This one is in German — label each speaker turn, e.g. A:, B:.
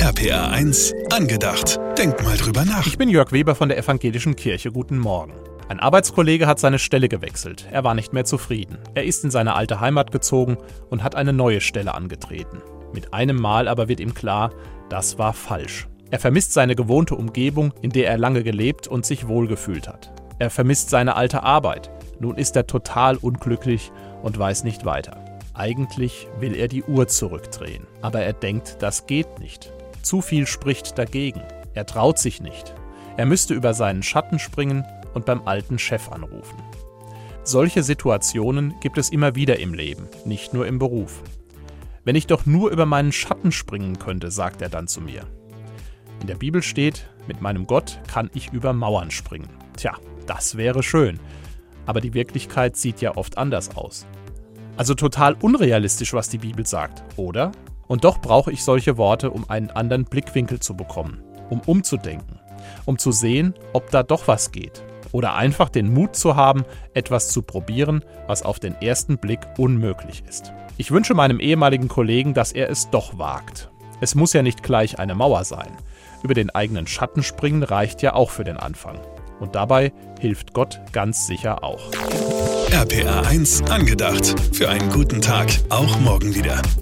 A: RPR 1 angedacht. Denk mal drüber nach.
B: Ich bin Jörg Weber von der Evangelischen Kirche. Guten Morgen. Ein Arbeitskollege hat seine Stelle gewechselt. Er war nicht mehr zufrieden. Er ist in seine alte Heimat gezogen und hat eine neue Stelle angetreten. Mit einem Mal aber wird ihm klar, das war falsch. Er vermisst seine gewohnte Umgebung, in der er lange gelebt und sich wohlgefühlt hat. Er vermisst seine alte Arbeit. Nun ist er total unglücklich und weiß nicht weiter. Eigentlich will er die Uhr zurückdrehen. Aber er denkt, das geht nicht. Zu viel spricht dagegen. Er traut sich nicht. Er müsste über seinen Schatten springen und beim alten Chef anrufen. Solche Situationen gibt es immer wieder im Leben, nicht nur im Beruf. Wenn ich doch nur über meinen Schatten springen könnte, sagt er dann zu mir. In der Bibel steht, mit meinem Gott kann ich über Mauern springen. Tja, das wäre schön. Aber die Wirklichkeit sieht ja oft anders aus. Also total unrealistisch, was die Bibel sagt, oder? Und doch brauche ich solche Worte, um einen anderen Blickwinkel zu bekommen, um umzudenken, um zu sehen, ob da doch was geht. Oder einfach den Mut zu haben, etwas zu probieren, was auf den ersten Blick unmöglich ist. Ich wünsche meinem ehemaligen Kollegen, dass er es doch wagt. Es muss ja nicht gleich eine Mauer sein. Über den eigenen Schatten springen reicht ja auch für den Anfang. Und dabei hilft Gott ganz sicher auch.
A: RPR 1 angedacht. Für einen guten Tag. Auch morgen wieder.